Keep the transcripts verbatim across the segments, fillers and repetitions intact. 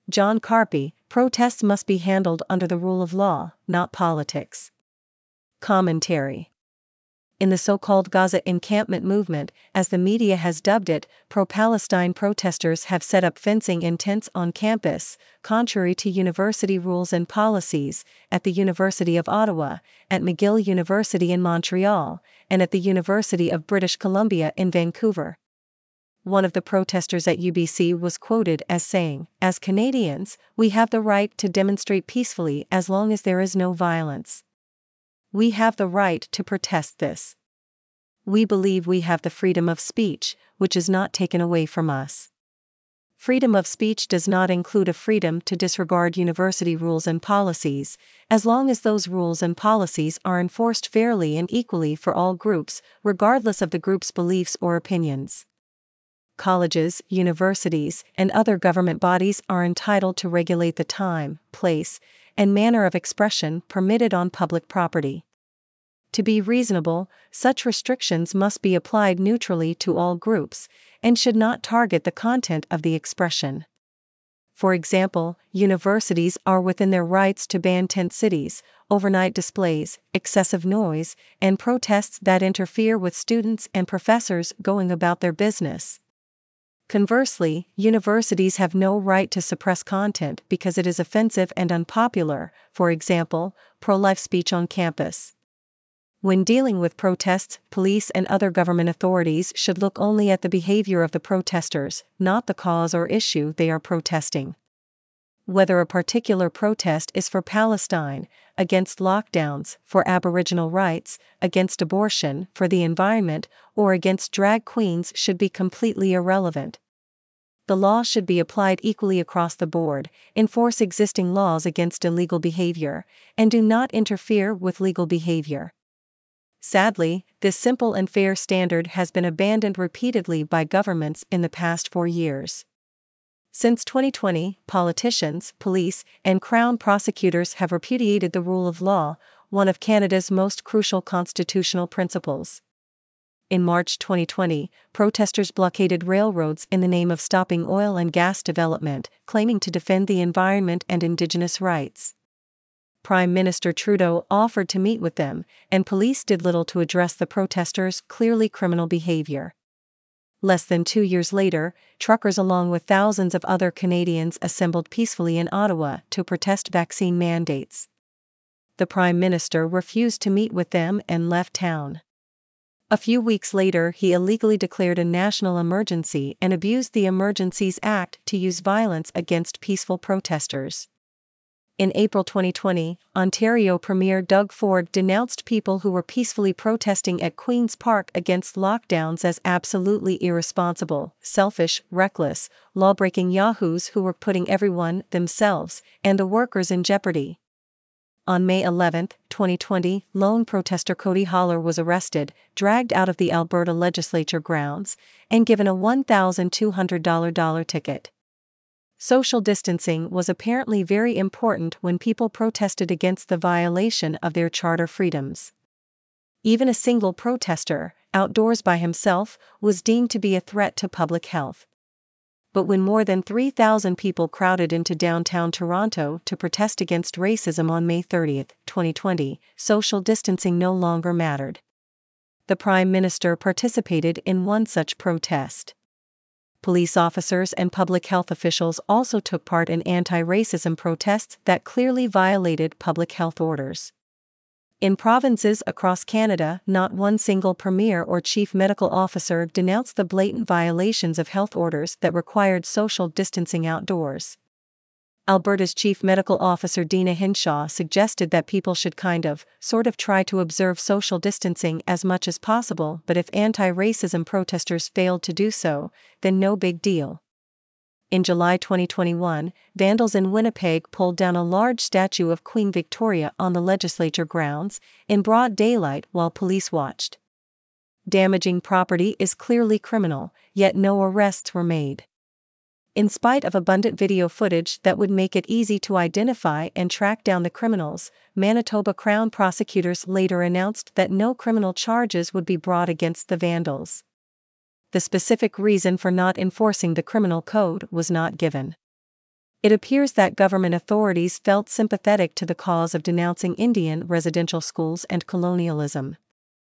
John Carpy, protests must be handled under the rule of law, not politics. Commentary. In the so-called Gaza encampment movement, as the media has dubbed it, pro-Palestine protesters have set up fencing in tents on campus, contrary to university rules and policies, at the University of Ottawa, at McGill University in Montreal, and at the University of British Columbia in Vancouver. One of the protesters at U B C was quoted as saying, "As Canadians, we have the right to demonstrate peacefully as long as there is no violence. We have the right to protest this. We believe we have the freedom of speech, which is not taken away from us." Freedom of speech does not include a freedom to disregard university rules and policies, as long as those rules and policies are enforced fairly and equally for all groups, regardless of the group's beliefs or opinions. Colleges, universities, and other government bodies are entitled to regulate the time, place, and manner of expression permitted on public property. To be reasonable, such restrictions must be applied neutrally to all groups, and should not target the content of the expression. For example, universities are within their rights to ban tent cities, overnight displays, excessive noise, and protests that interfere with students and professors going about their business. Conversely, universities have no right to suppress content because it is offensive and unpopular, for example, pro-life speech on campus. When dealing with protests, police and other government authorities should look only at the behavior of the protesters, not the cause or issue they are protesting. Whether a particular protest is for Palestine, against lockdowns, for Aboriginal rights, against abortion, for the environment, or against drag queens should be completely irrelevant. The law should be applied equally across the board, enforce existing laws against illegal behavior, and do not interfere with legal behavior. Sadly, this simple and fair standard has been abandoned repeatedly by governments in the past four years. Since twenty twenty, politicians, police, and Crown prosecutors have repudiated the rule of law, one of Canada's most crucial constitutional principles. In March twenty twenty, protesters blockaded railroads in the name of stopping oil and gas development, claiming to defend the environment and Indigenous rights. Prime Minister Trudeau offered to meet with them, and police did little to address the protesters' clearly criminal behavior. Less than two years later, truckers along with thousands of other Canadians assembled peacefully in Ottawa to protest vaccine mandates. The Prime Minister refused to meet with them and left town. A few weeks later, he illegally declared a national emergency and abused the Emergencies Act to use violence against peaceful protesters. In April twenty twenty, Ontario Premier Doug Ford denounced people who were peacefully protesting at Queen's Park against lockdowns as absolutely irresponsible, selfish, reckless, law-breaking yahoos who were putting everyone, themselves, and the workers in jeopardy. On May eleventh, twenty twenty, lone protester Cody Holler was arrested, dragged out of the Alberta legislature grounds, and given a one thousand two hundred dollars ticket. Social distancing was apparently very important when people protested against the violation of their charter freedoms. Even a single protester, outdoors by himself, was deemed to be a threat to public health. But when more than three thousand people crowded into downtown Toronto to protest against racism on May thirtieth, twenty twenty, social distancing no longer mattered. The Prime Minister participated in one such protest. Police officers and public health officials also took part in anti-racism protests that clearly violated public health orders. In provinces across Canada, not one single premier or chief medical officer denounced the blatant violations of health orders that required social distancing outdoors. Alberta's chief medical officer Dina Hinshaw suggested that people should kind of, sort of try to observe social distancing as much as possible, but if anti-racism protesters failed to do so, then no big deal. In July twenty twenty-one, vandals in Winnipeg pulled down a large statue of Queen Victoria on the legislature grounds, in broad daylight while police watched. Damaging property is clearly criminal, yet no arrests were made. In spite of abundant video footage that would make it easy to identify and track down the criminals, Manitoba Crown prosecutors later announced that no criminal charges would be brought against the vandals. The specific reason for not enforcing the criminal code was not given. It appears that government authorities felt sympathetic to the cause of denouncing Indian residential schools and colonialism.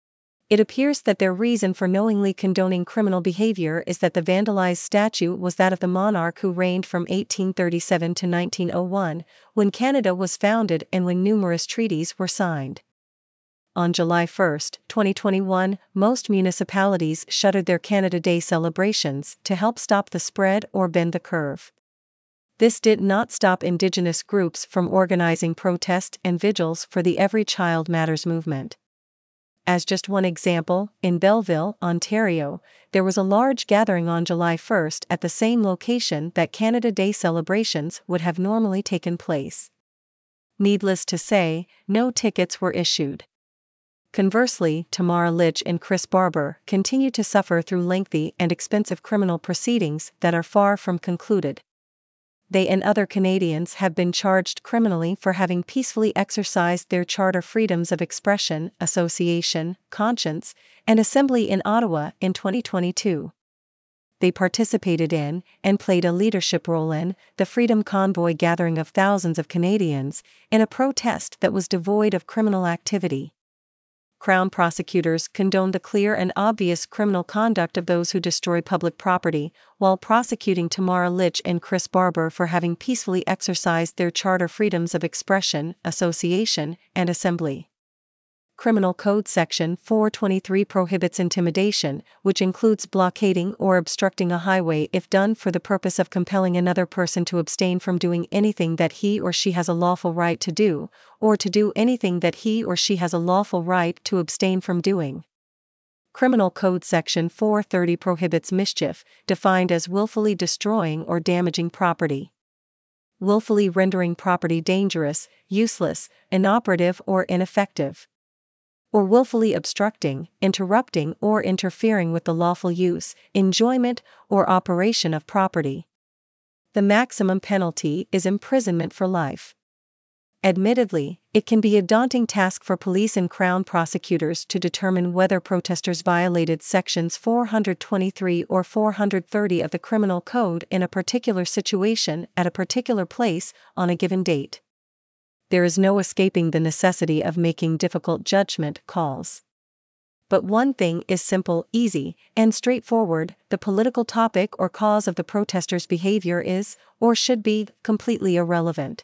It appears that their reason for knowingly condoning criminal behavior is that the vandalized statue was that of the monarch who reigned from eighteen thirty-seven to nineteen oh one, when Canada was founded and when numerous treaties were signed. On July first, twenty twenty-one, most municipalities shuttered their Canada Day celebrations to help stop the spread or bend the curve. This did not stop Indigenous groups from organizing protests and vigils for the Every Child Matters movement. As just one example, in Belleville, Ontario, there was a large gathering on July first at the same location that Canada Day celebrations would have normally taken place. Needless to say, no tickets were issued. Conversely, Tamara Lich and Chris Barber continue to suffer through lengthy and expensive criminal proceedings that are far from concluded. They and other Canadians have been charged criminally for having peacefully exercised their charter freedoms of expression, association, conscience, and assembly in Ottawa in twenty twenty-two. They participated in, and played a leadership role in, the Freedom Convoy gathering of thousands of Canadians, in a protest that was devoid of criminal activity. Crown prosecutors condoned the clear and obvious criminal conduct of those who destroy public property, while prosecuting Tamara Lich and Chris Barber for having peacefully exercised their charter freedoms of expression, association, and assembly. Criminal Code Section four twenty-three prohibits intimidation, which includes blockading or obstructing a highway if done for the purpose of compelling another person to abstain from doing anything that he or she has a lawful right to do, or to do anything that he or she has a lawful right to abstain from doing. Criminal Code Section four thirty prohibits mischief, defined as willfully destroying or damaging property. Willfully rendering property dangerous, useless, inoperative or ineffective. Or willfully obstructing, interrupting or interfering with the lawful use, enjoyment, or operation of property. The maximum penalty is imprisonment for life. Admittedly, it can be a daunting task for police and Crown prosecutors to determine whether protesters violated Sections four twenty-three or four thirty of the Criminal Code in a particular situation at a particular place on a given date. There is no escaping the necessity of making difficult judgment calls. But one thing is simple, easy, and straightforward: the political topic or cause of the protesters' behavior is, or should be, completely irrelevant.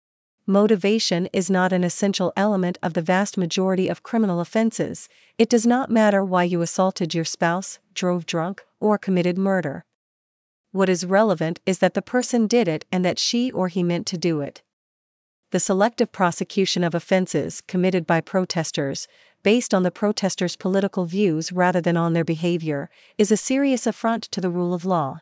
Motivation is not an essential element of the vast majority of criminal offenses. It does not matter why you assaulted your spouse, drove drunk, or committed murder. What is relevant is that the person did it and that she or he meant to do it. The selective prosecution of offenses committed by protesters, based on the protesters' political views rather than on their behavior, is a serious affront to the rule of law.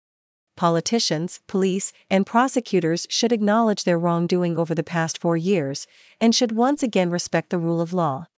Politicians, police, and prosecutors should acknowledge their wrongdoing over the past four years, and should once again respect the rule of law.